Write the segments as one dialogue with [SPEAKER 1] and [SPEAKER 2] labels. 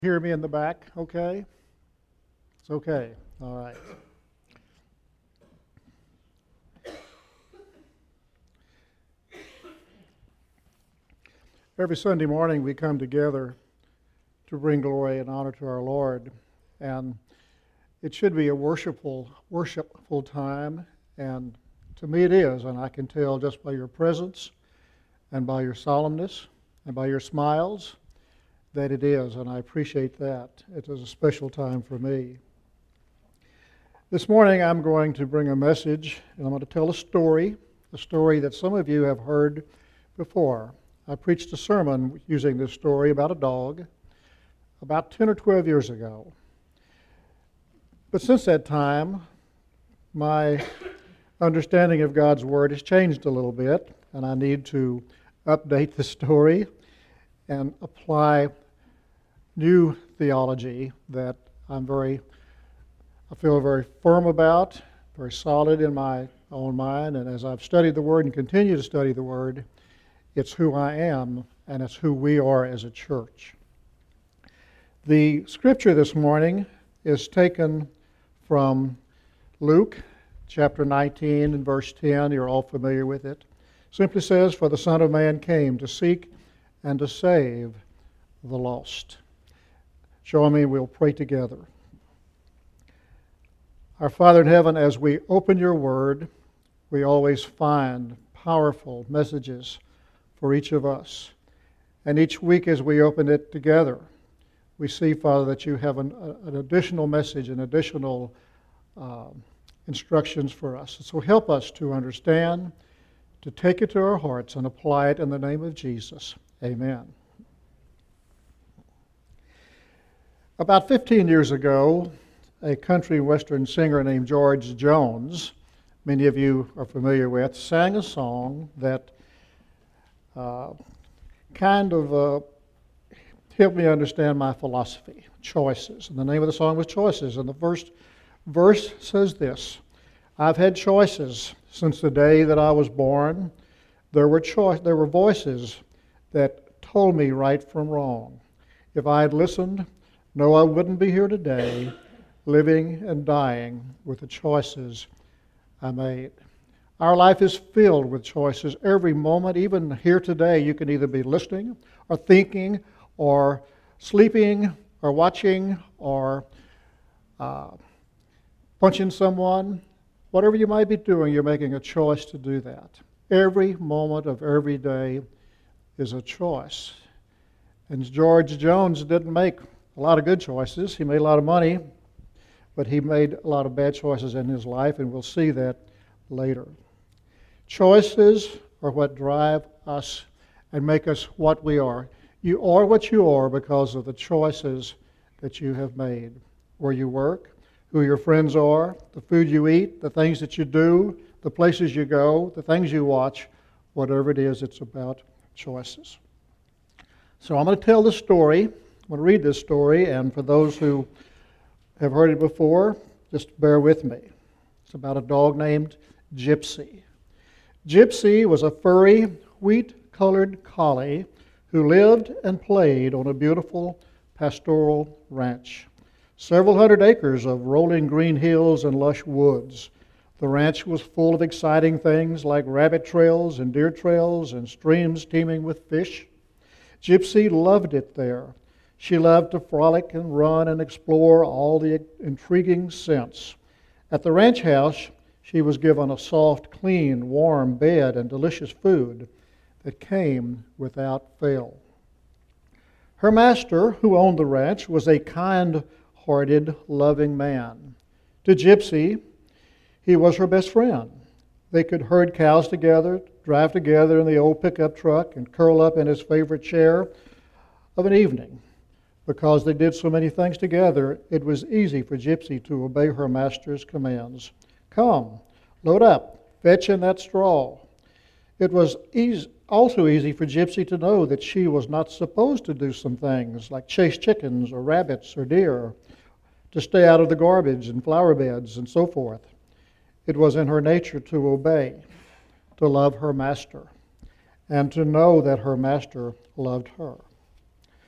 [SPEAKER 1] Hear me in the back, okay? It's okay. All right. Every Sunday morning we come together to bring glory and honor to our Lord. And it should be a worshipful time, and to me it is, and I can tell just by your presence and by your solemnness and by your smiles that it is, and I appreciate that. It is a special time for me. This morning I'm going to bring a message, and I'm going to tell a story that some of you have heard before. I preached a sermon using this story about a dog about 10 or 12 years ago. But since that time, my understanding of God's Word has changed a little bit, and I need to update the story and apply new theology that I feel very firm about, very solid in my own mind, and as I've studied the Word and continue to study the Word, it's who I am and it's who we are as a church. The scripture this morning is taken from Luke chapter 19 and verse 10. You're all familiar with it. Simply says, "For the Son of Man came to seek and to save the lost." Join me, we'll pray together. Our Father in heaven, as we open your word, we always find powerful messages for each of us. And each week as we open it together, we see, Father, that you have an additional message and additional instructions for us. So help us to understand, to take it to our hearts and apply it in the name of Jesus. Amen. About 15 years ago, a country western singer named George Jones, many of you are familiar with, sang a song that kind of helped me understand my philosophy, Choices. And the name of the song was Choices. And the first verse says this: "I've had choices since the day that I was born. There were voices that told me right from wrong. If I had listened, no, I wouldn't be here today, living and dying with the choices I made." Our life is filled with choices every moment. Even here today, you can either be listening or thinking or sleeping or watching or punching someone. Whatever you might be doing, you're making a choice to do that. Every moment of every day is a choice. And George Jones didn't make a lot of good choices. He made a lot of money, but he made a lot of bad choices in his life, and we'll see that later. Choices are what drive us and make us what we are. You are what you are because of the choices that you have made. Where you work, who your friends are, the food you eat, the things that you do, the places you go, the things you watch, whatever it is, it's about choices. So I'm going to tell this story. I'm going to read this story, and for those who have heard it before, just bear with me. It's about a dog named Gypsy. Gypsy was a furry, wheat-colored collie who lived and played on a beautiful pastoral ranch. Several hundred acres of rolling green hills and lush woods. The ranch was full of exciting things like rabbit trails and deer trails and streams teeming with fish. Gypsy loved it there. She loved to frolic and run and explore all the intriguing scents. At the ranch house, she was given a soft, clean, warm bed and delicious food that came without fail. Her master, who owned the ranch, was a kind-hearted, loving man. To Gypsy, he was her best friend. They could herd cows together, drive together in the old pickup truck, and curl up in his favorite chair of an evening. Because they did so many things together, it was easy for Gypsy to obey her master's commands. "Come, load up, fetch in that straw." It was also easy for Gypsy to know that she was not supposed to do some things like chase chickens or rabbits or deer, to stay out of the garbage and flower beds and so forth. It was in her nature to obey, to love her master, and to know that her master loved her.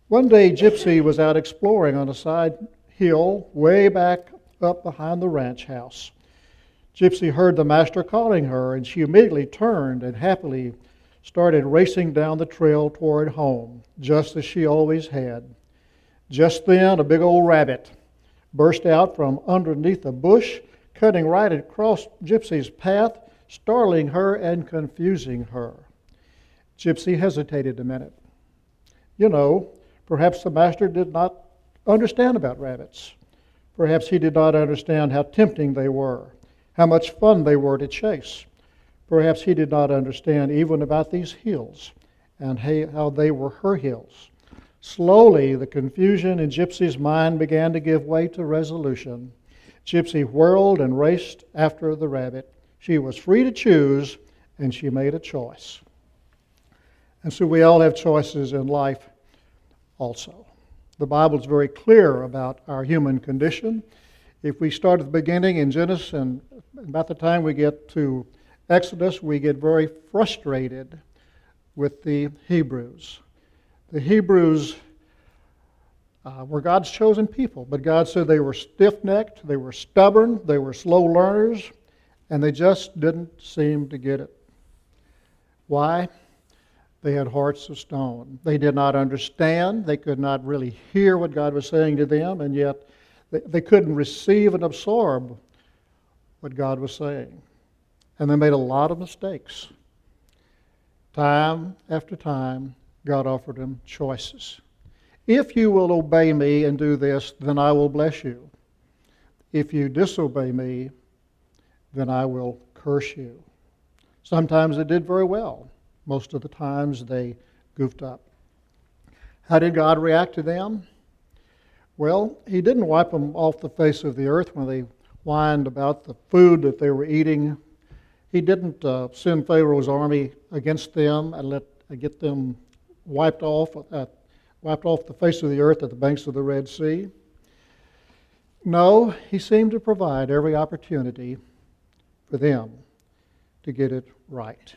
[SPEAKER 1] One day, Gypsy was out exploring on a side hill way back up behind the ranch house. Gypsy heard the master calling her, and she immediately turned and happily started racing down the trail toward home, just as she always had. Just then, a big old rabbit burst out from underneath a bush, cutting right across Gypsy's path, startling her and confusing her. Gypsy hesitated a minute. Perhaps the master did not understand about rabbits. Perhaps he did not understand how tempting they were, how much fun they were to chase. Perhaps he did not understand even about these hills and how they were her hills. Slowly, the confusion in Gypsy's mind began to give way to resolution. Gypsy whirled and raced after the rabbit. She was free to choose, and she made a choice. And so we all have choices in life also. The Bible is very clear about our human condition. If we start at the beginning in Genesis, and about the time we get to Exodus, we get very frustrated with the Hebrews. The Hebrews were God's chosen people, but God said they were stiff-necked, they were stubborn, they were slow learners, and they just didn't seem to get it. Why? They had hearts of stone. They did not understand. They could not really hear what God was saying to them, and yet they couldn't receive and absorb what God was saying. And they made a lot of mistakes. Time after time, God offered them choices. If you will obey me and do this, then I will bless you. If you disobey me, then I will curse you. Sometimes they did very well. Most of the times they goofed up. How did God react to them? Well, he didn't wipe them off the face of the earth when they whined about the food that they were eating. He didn't send Pharaoh's army against them and get them wiped off the face of the earth at the banks of the Red Sea. No, he seemed to provide every opportunity for them to get it right.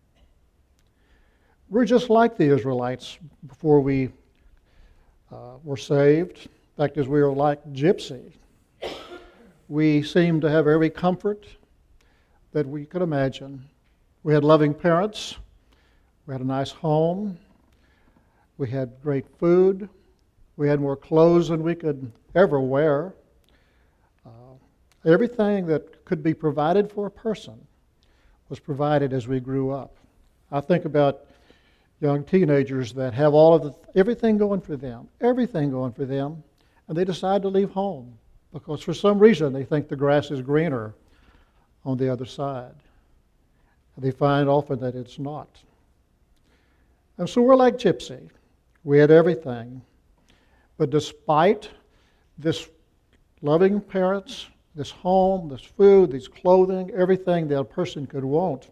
[SPEAKER 1] We're just like the Israelites before we were saved. In fact, as we were like Gypsy, we seemed to have every comfort that we could imagine. We had loving parents. We had a nice home. We had great food. We had more clothes than we could ever wear. Everything that could be provided for a person was provided as we grew up. I think about young teenagers that have everything going for them, and they decide to leave home because for some reason they think the grass is greener on the other side. And they find often that it's not. And so we're like Gypsy. We had everything. But despite this loving parents, this home, this food, this clothing, everything that a person could want,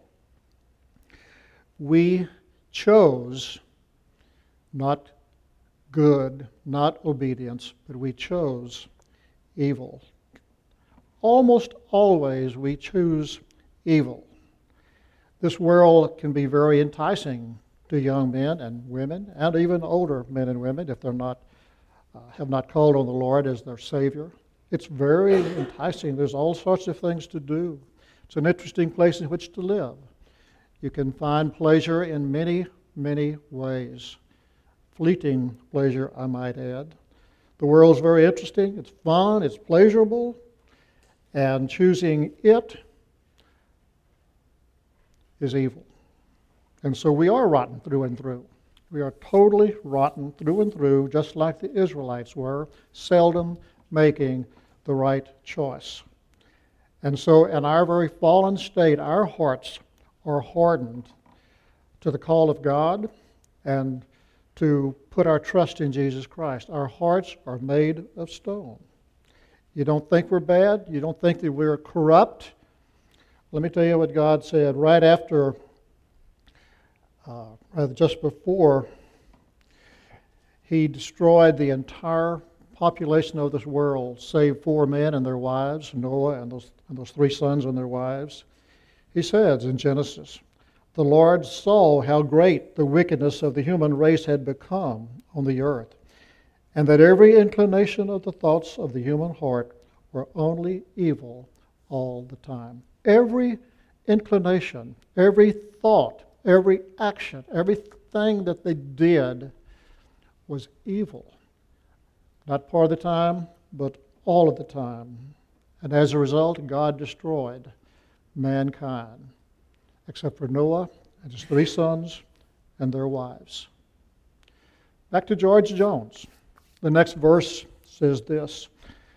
[SPEAKER 1] we chose not good, not obedience, but we chose evil. Almost always we choose evil. This world can be very enticing to young men and women, and even older men and women if they're not have not called on the Lord as their Savior. It's very enticing. There's all sorts of things to do. It's an interesting place in which to live. You can find pleasure in many, many ways. Fleeting pleasure, I might add. The world's very interesting. It's fun. It's pleasurable. And choosing it is evil. And so we are rotten through and through. We are totally rotten through and through, just like the Israelites were, seldom making the right choice. And so in our very fallen state, our hearts are hardened to the call of God and to put our trust in Jesus Christ. Our hearts are made of stone. You don't think we're bad? You don't think that we're corrupt? Let me tell you what God said right after, just before he destroyed the entire population of this world, save 4 men and their wives, Noah and those 3 sons and their wives. He says in Genesis, "The Lord saw how great the wickedness of the human race had become on the earth, and that every inclination of the thoughts of the human heart were only evil all the time. Every inclination, every thought, every action, everything that they did was evil. Not part of the time, but all of the time. And as a result, God destroyed mankind, except for Noah and his 3 sons and their wives. Back to George Jones. The next verse says this: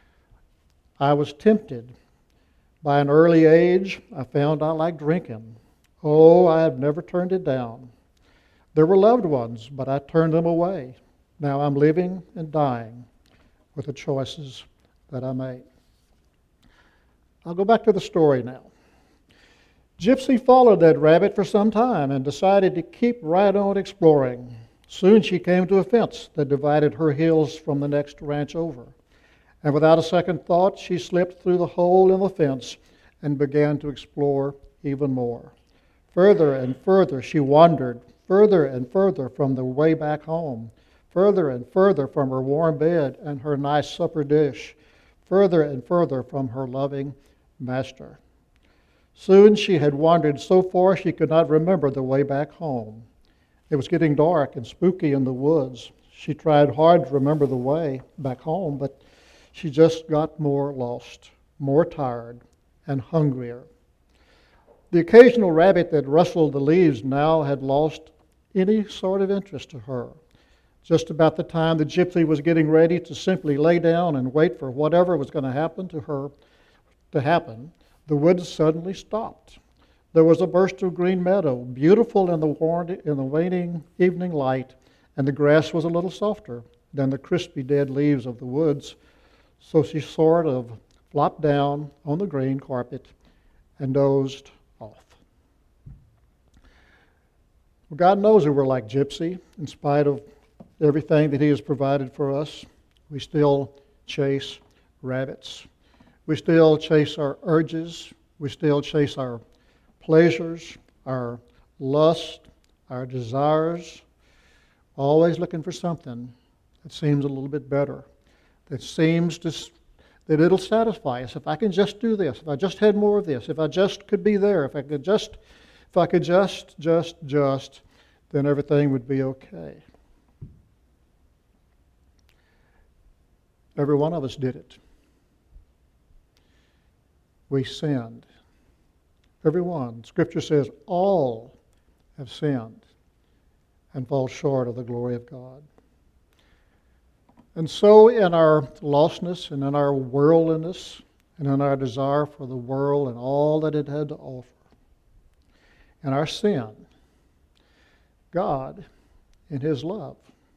[SPEAKER 1] I was tempted. By an early age, I found I liked drinking. Oh, I have never turned it down. There were loved ones, but I turned them away. Now I'm living and dying with the choices that I made. I'll go back to the story now. Gypsy followed that rabbit for some time and decided to keep right on exploring. Soon she came to a fence that divided her hills from the next ranch over. And without a second thought, she slipped through the hole in the fence and began to explore even more. Further and further she wandered, further and further from the way back home, further and further from her warm bed and her nice supper dish, further and further from her loving master. Soon she had wandered so far she could not remember the way back home. It was getting dark and spooky in the woods. She tried hard to remember the way back home, but she just got more lost, more tired, and hungrier. The occasional rabbit that rustled the leaves now had lost any sort of interest to her. Just about the time the gypsy was getting ready to simply lay down and wait for whatever was going to happen to her to happen, the woods suddenly stopped. There was a burst of green meadow, beautiful in the waning evening light, and the grass was a little softer than the crispy dead leaves of the woods. So she sort of flopped down on the green carpet and dozed off. Well, God knows that we're like Gypsy. In spite of everything that He has provided for us, we still chase rabbits. We still chase our urges. We still chase our pleasures, our lust, our desires, always looking for something that seems a little bit better, that seems that it'll satisfy us. If I can just do this, if I just had more of this, if I just could be there, if I could just, then everything would be okay. Every one of us did it. We sinned. Everyone. Scripture says all have sinned and fall short of the glory of God. And so in our lostness and in our worldliness and in our desire for the world and all that it had to offer, and our sin, God, in His love,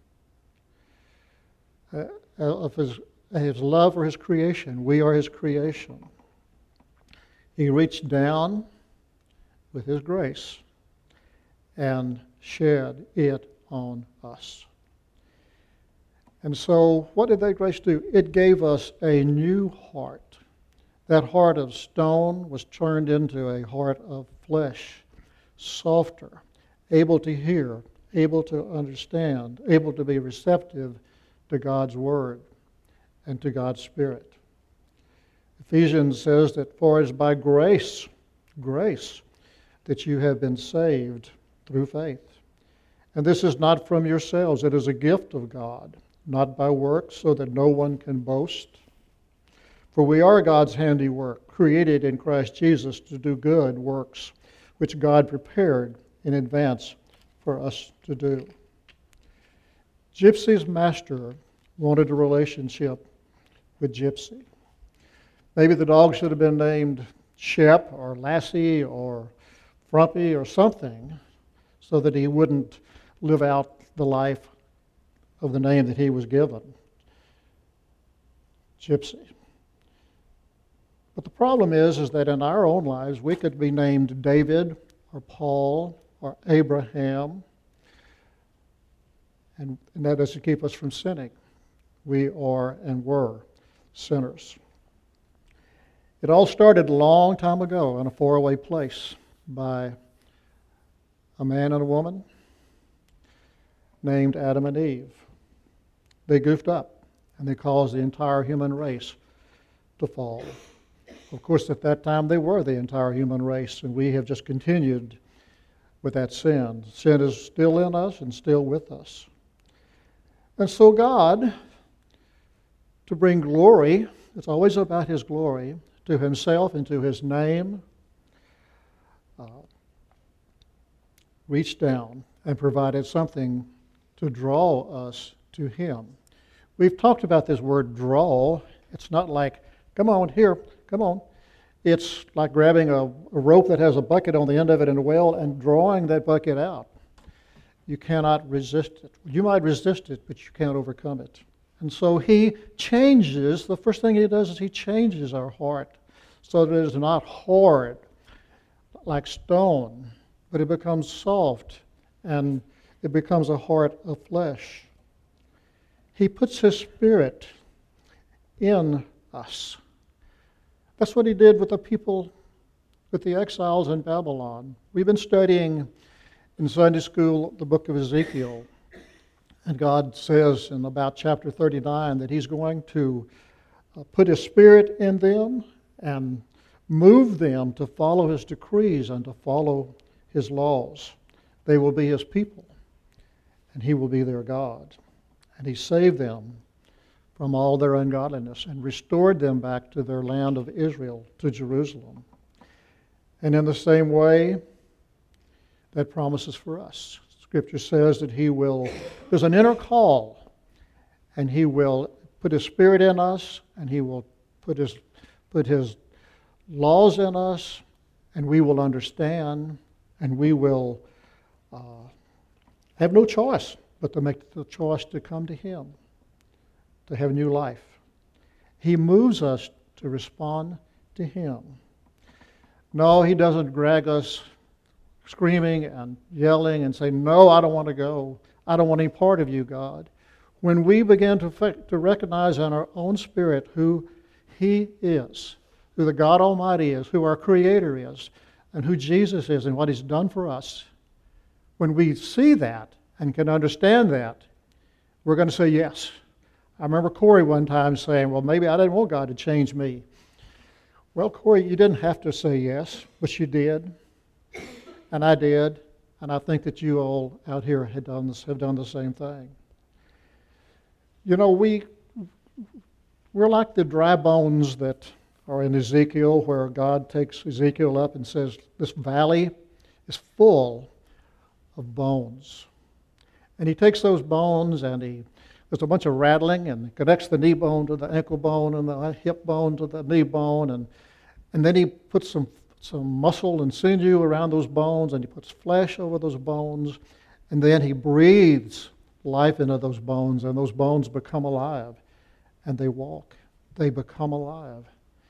[SPEAKER 1] of His love for His creation, we are His creation. He reached down with His grace and shed it on us. And so what did that grace do? It gave us a new heart. That heart of stone was turned into a heart of flesh, softer, able to hear, able to understand, able to be receptive to God's Word and to God's Spirit. Ephesians says that for it is by grace, that you have been saved through faith. And this is not from yourselves, it is a gift of God, not by works, so that no one can boast. For we are God's handiwork, created in Christ Jesus to do good works, which God prepared in advance for us to do. Gypsy's master wanted a relationship with Gypsy. Maybe the dog should have been named Shep or Lassie or Frumpy or something, so that he wouldn't live out the life of the name that he was given, Gypsy. But the problem is that in our own lives, we could be named David or Paul or Abraham, and that doesn't keep us from sinning. We are and were sinners. It all started a long time ago in a faraway place by a man and a woman named Adam and Eve. they goofed up, and they caused the entire human race to fall. Of course, at that time, they were the entire human race, and we have just continued with that sin. Sin is still in us and still with us. And so God, to bring glory, it's always about His glory, to Himself and to His name, reached down and provided something to draw us to Him. We've talked about this word draw. It's not like, come on, here, come on. It's like grabbing a rope that has a bucket on the end of it in a well and drawing that bucket out. You cannot resist it. You might resist it, but you can't overcome it. And so He changes, the first thing He does is He changes our heart so that it is not hard like stone, but it becomes soft and it becomes a heart of flesh. He puts His Spirit in us. That's what He did with the people, with the exiles in Babylon. We've been studying in Sunday school the book of Ezekiel. And God says in about chapter 39 that He's going to put His Spirit in them and move them to follow His decrees and to follow His laws. They will be His people, and He will be their God. And He saved them from all their ungodliness and restored them back to their land of Israel, to Jerusalem. And in the same way, that promises for us. Scripture says that there's an inner call, and He will put His Spirit in us, and He will put His laws in us, and we will understand, and we will have no choice but to make the choice to come to Him, to have new life. He moves us to respond to Him. No, He doesn't drag us screaming and yelling and saying, no, I don't want to go. I don't want any part of you, God. When we begin to recognize in our own spirit who He is, who the God Almighty is, who our Creator is, and who Jesus is and what He's done for us, when we see that and can understand that, we're going to say yes. I remember Corey one time saying, well, maybe I didn't want God to change me. Well, Corey, you didn't have to say yes, but you did. And I did. And I think that you all out here have done the same thing. You know, we're like the dry bones that are in Ezekiel, where God takes Ezekiel up and says, this valley is full of bones. And He takes those bones and there's a bunch of rattling, and connects the knee bone to the ankle bone and the hip bone to the knee bone, and then He puts some muscle and sinew around those bones, and He puts flesh over those bones, and then He breathes life into those bones, and those bones become alive, and they walk. They become alive.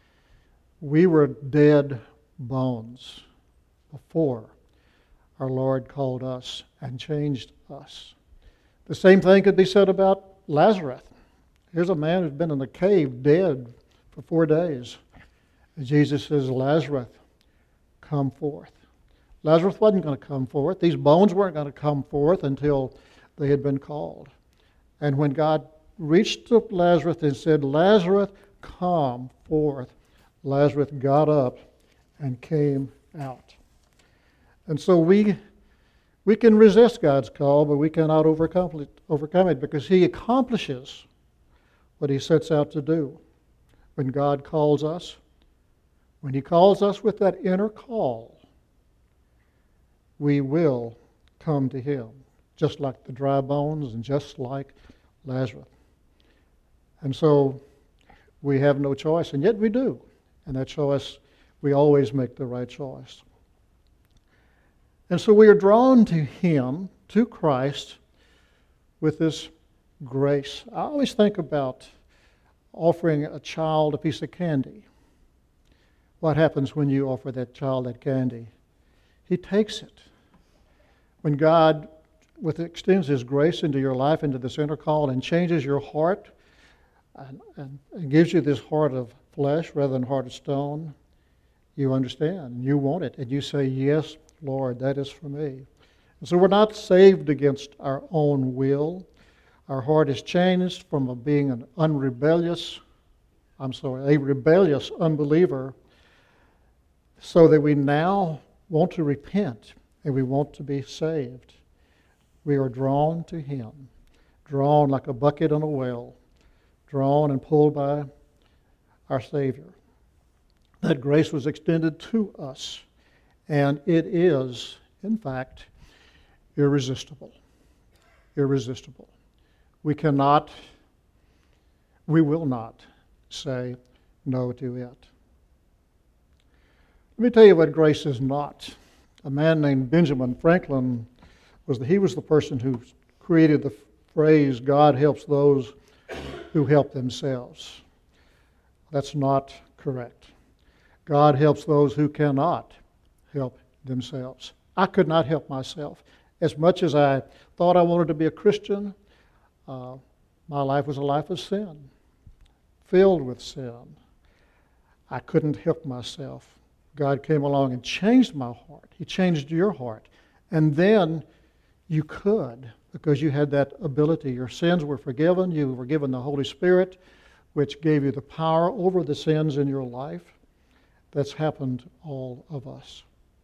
[SPEAKER 1] We were dead bones before our Lord called us and changed us. The same thing could be said about Lazarus. Here's a man who's been in the cave dead for 4 days. And Jesus says, Lazarus, come forth. Lazarus wasn't going to come forth. These bones weren't going to come forth until they had been called. And when God reached to Lazarus and said, Lazarus, come forth, Lazarus got up and came out. And so we can resist God's call, but we cannot overcome it because He accomplishes what He sets out to do. When God calls us, when He calls us with that inner call, we will come to Him, just like the dry bones and just like Lazarus. And so we have no choice, and yet we do. And that choice, we always make the right choice. And so we are drawn to Him, to Christ, with this grace. I always think about offering a child a piece of candy. What happens when you offer that child that candy? He takes it. When God extends His grace into your life, into this inner call, and changes your heart, and gives you this heart of flesh rather than heart of stone, you understand, you want it, and you say, yes, Lord, that is for me. And so we're not saved against our own will. Our heart is changed from being a rebellious unbeliever, so that we now want to repent and we want to be saved. We are drawn to Him, drawn like a bucket on a well, drawn and pulled by our Savior. That grace was extended to us, and it is, in fact, irresistible. Irresistible. We will not say no to it. Let me tell you what grace is not. A man named Benjamin Franklin was the person who created the phrase, God helps those who help themselves. That's not correct. God helps those who cannot help themselves. I could not help myself. As much as I thought I wanted to be a Christian, my life was a life of sin, filled with sin. I couldn't help myself. God came along and changed my heart. He changed your heart. And then you could, because you had that ability. Your sins were forgiven. You were given the Holy Spirit, which gave you the power over the sins in your life. That's happened to all of us.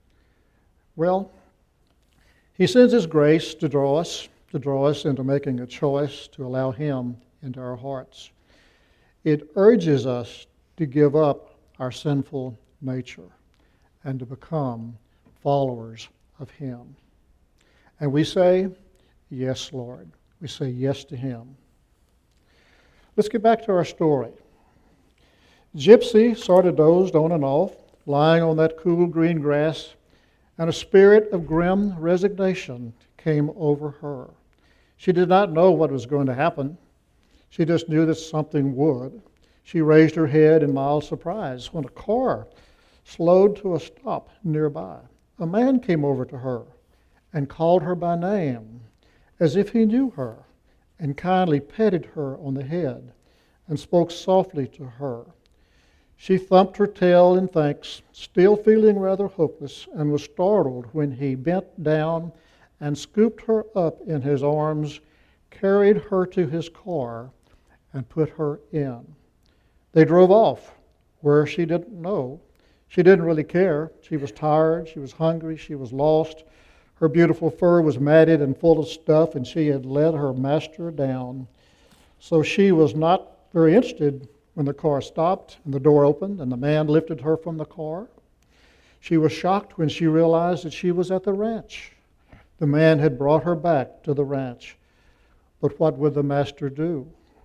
[SPEAKER 1] Well, He sends His grace to draw us into making a choice to allow Him into our hearts. It urges us to give up our sinful nature and to become followers of Him. And we say, yes, Lord. We say yes to Him. Let's get back to our story. Gypsy sort of dozed on and off, lying on that cool green grass, and a spirit of grim resignation came over her. She did not know what was going to happen. She just knew that something would. She raised her head in mild surprise when a car slowed to a stop nearby. A man came over to her and called her by name, as if he knew her, and kindly petted her on the head and spoke softly to her. She thumped her tail in thanks, still feeling rather hopeless, and was startled when he bent down and scooped her up in his arms, carried her to his car, and put her in. They drove off, where she didn't know. She didn't really care. She was tired, she was hungry, she was lost. Her beautiful fur was matted and full of stuff, and she had let her master down. So she was not very interested when the car stopped and the door opened and the man lifted her from the car. She was shocked when she realized that she was at the ranch. The man had brought her back to the ranch. But what would the master do?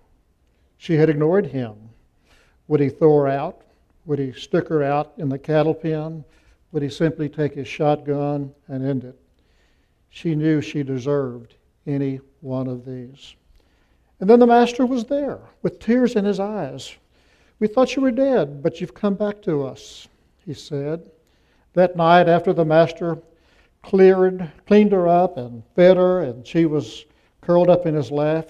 [SPEAKER 1] She had ignored him. Would he throw her out? Would he stick her out in the cattle pen? Would he simply take his shotgun and end it? She knew she deserved any one of these. And then the master was there with tears in his eyes. We thought you were dead, but you've come back to us, he said. That night, after the master cleaned her up and fed her, and she was curled up in his lap,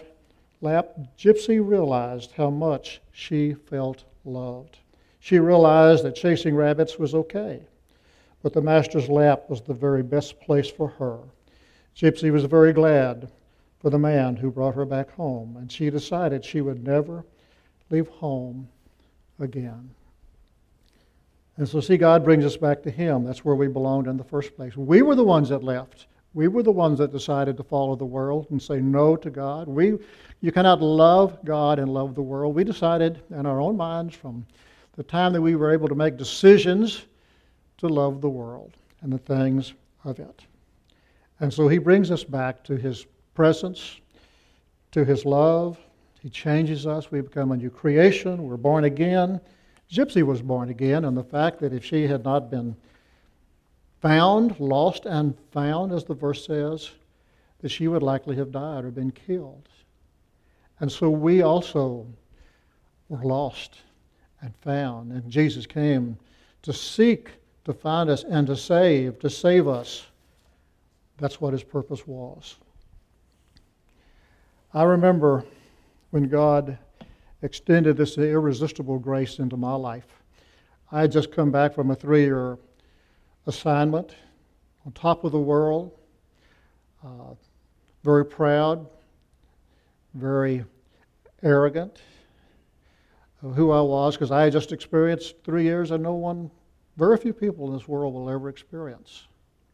[SPEAKER 1] Gypsy realized how much she felt loved. She realized that chasing rabbits was okay, but the master's lap was the very best place for her. Gypsy was very glad for the man who brought her back home, and she decided she would never leave home again. And so, see, God brings us back to Him. That's where we belonged in the first place. We were the ones that left. We were the ones that decided to follow the world and say no to God. You cannot love God and love the world. We decided in our own minds from the time that we were able to make decisions to love the world and the things of it. And so He brings us back to His presence, to His love. He changes us. We become a new creation. We're born again. Gypsy was born again, and the fact that if she had not been found, lost and found, as the verse says, that she would likely have died or been killed. And so we also were lost and found, and Jesus came to seek, to find us, and to save us. That's what His purpose was. I remember when God extended this irresistible grace into my life. I had just come back from a 3-year assignment on top of the world, very proud, very arrogant of who I was, because I had just experienced 3 years that very few people in this world will ever experience.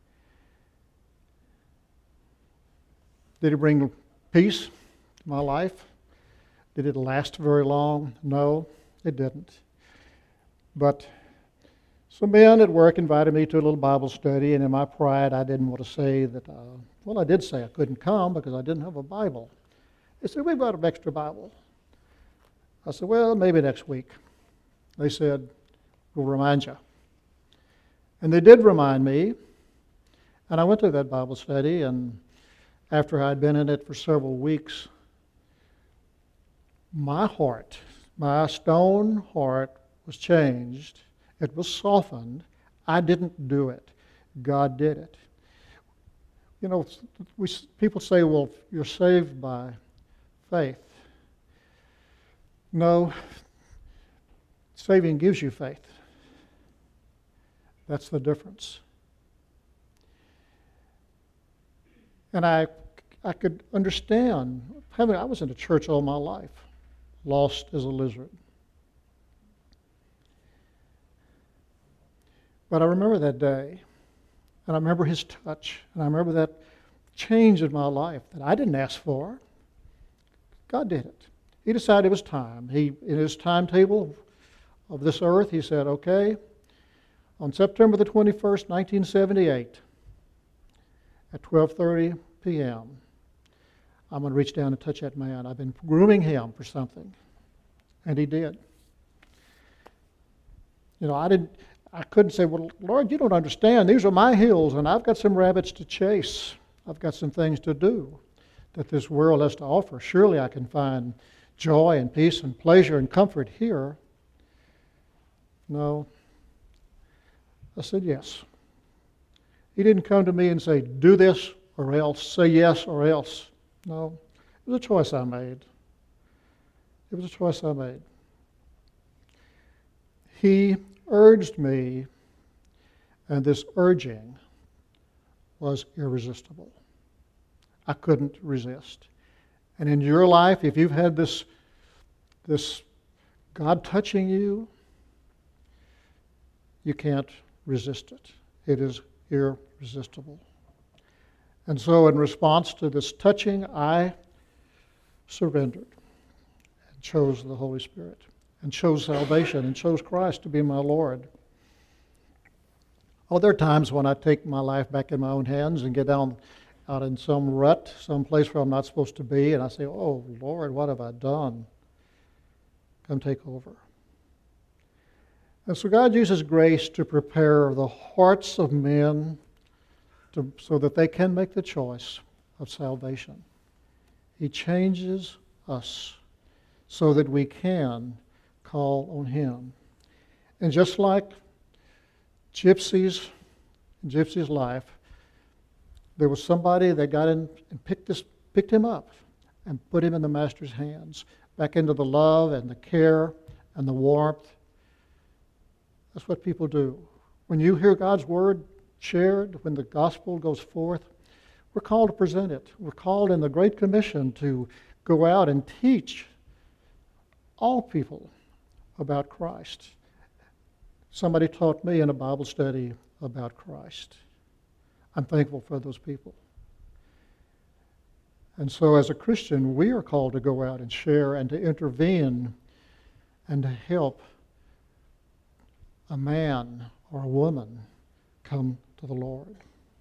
[SPEAKER 1] Did it bring peace to my life? Did it last very long? No, it didn't. But some men at work invited me to a little Bible study, and in my pride, I didn't want to say that, I did say I couldn't come because I didn't have a Bible. They said, we've got an extra Bible. I said, well, maybe next week. They said, we'll remind you. And they did remind me, and I went to that Bible study, and after I'd been in it for several weeks, my heart, my stone heart, was changed. It was softened. I didn't do it. God did it. You know, people say, well, you're saved by faith. No, saving gives you faith. That's the difference. And I could understand. I was in the church all my life, lost as a lizard. But I remember that day, and I remember his touch, and I remember that change in my life that I didn't ask for. God did it. He decided it was time. In his timetable of this earth, he said, okay, on September the 21st, 1978, at 12:30 p.m., I'm going to reach down and touch that man. I've been grooming him for something. And he did. You know, I couldn't say, well, Lord, you don't understand. These are my hills, and I've got some rabbits to chase. I've got some things to do that this world has to offer. Surely I can find joy and peace and pleasure and comfort here. No. I said yes. He didn't come to me and say, do this or else, say yes or else. No. It was a choice I made. It was a choice I made. He urged me, and this urging was irresistible. I couldn't resist. And in your life, if you've had this God touching you, you can't resist it. It is irresistible. And so in response to this touching, I surrendered and chose the Holy Spirit and chose salvation and chose Christ to be my Lord. Oh, there are times when I take my life back in my own hands and get down out in some rut, some place where I'm not supposed to be, and I say, oh, Lord, what have I done? Come take over. And so God uses grace to prepare the hearts of men so that they can make the choice of salvation. He changes us so that we can call on Him. And just like Gypsy's life, there was somebody that got in and picked him up and put him in the Master's hands, back into the love and the care and the warmth. That's what people do. When you hear God's Word shared, when the gospel goes forth, we're called to present it. We're called in the Great Commission to go out and teach all people about Christ. Somebody taught me in a Bible study about Christ. I'm thankful for those people. And so as a Christian, we are called to go out and share and to intervene and to help a man or a woman come to the Lord.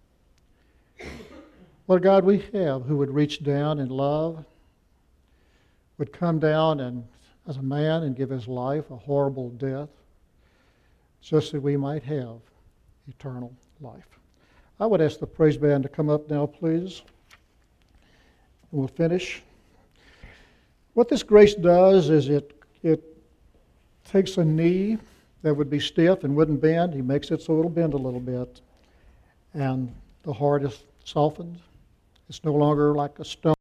[SPEAKER 1] What God we have who would reach down in love, would come down and as a man and give his life a horrible death, just that we might have eternal life. I would ask the praise band to come up now, please. And we'll finish. What this grace does is it takes a knee that would be stiff and wouldn't bend. He makes it so it'll bend a little bit. And the heart is softened. It's no longer like a stone.